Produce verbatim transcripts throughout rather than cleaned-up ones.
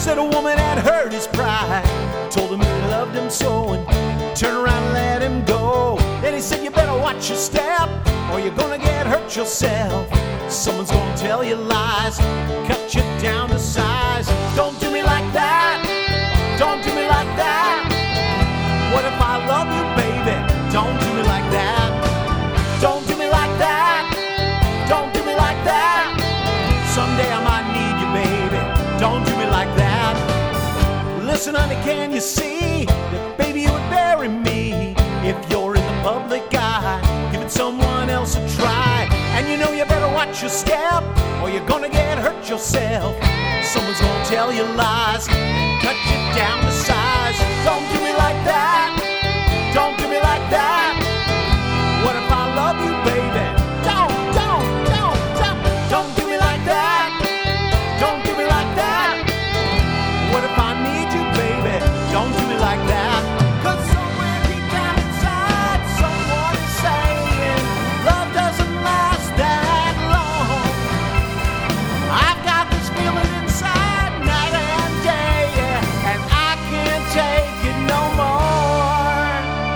said a woman had hurt his pride, told him he loved him so, and turned around and let him go. Then he said, you better watch your step, or you're gonna get hurt yourself. Someone's gonna tell you lies, cut you down to size. Don't do me like that, don't do me like that. What if I love you, baby? Don't do me like that. Don't do me like that, don't do me like that. Someday I might need you, baby. Don't do me like that. Listen, honey, can you see that, baby, you would bury me if you're in the public eye, giving someone else a try. And you know you better watch your step, or you're gonna get hurt yourself. Someone's gonna tell you lies, cut you down to size. Don't do me like that, don't do me like that. What if I love you, baby? Don't, don't, don't, don't, don't do me like that, don't do me like that. What if I need you, baby? Don't do me like that. Cause somewhere deep down inside, someone is saying love doesn't last that long. I've got this feeling inside night and day, yeah, and I can't take it no more.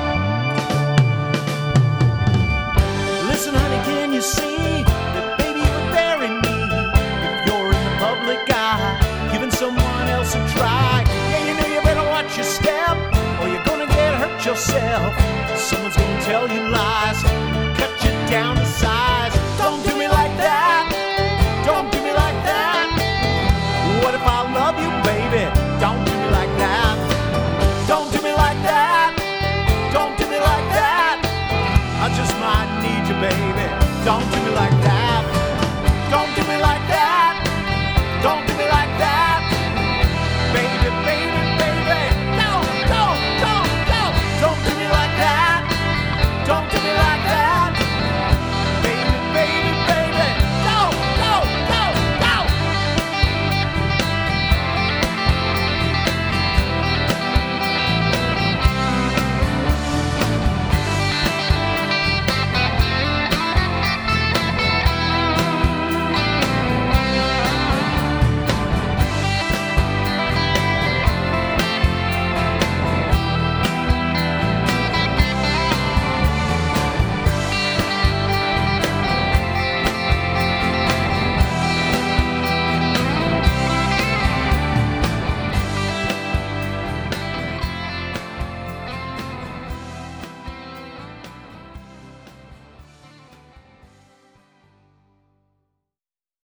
Listen, honey, can you see that, baby, you would bury me if you're in the public eye, giving someone else a try. Yeah, you know you better watch your step, or you're gonna get hurt yourself. Someone's gonna tell you lies, cut you down to size. Don't do me like that, don't do me like that. What if I love you, baby? Don't do me like that. Don't do me like that, don't do me like that. I just might need you, baby. Don't do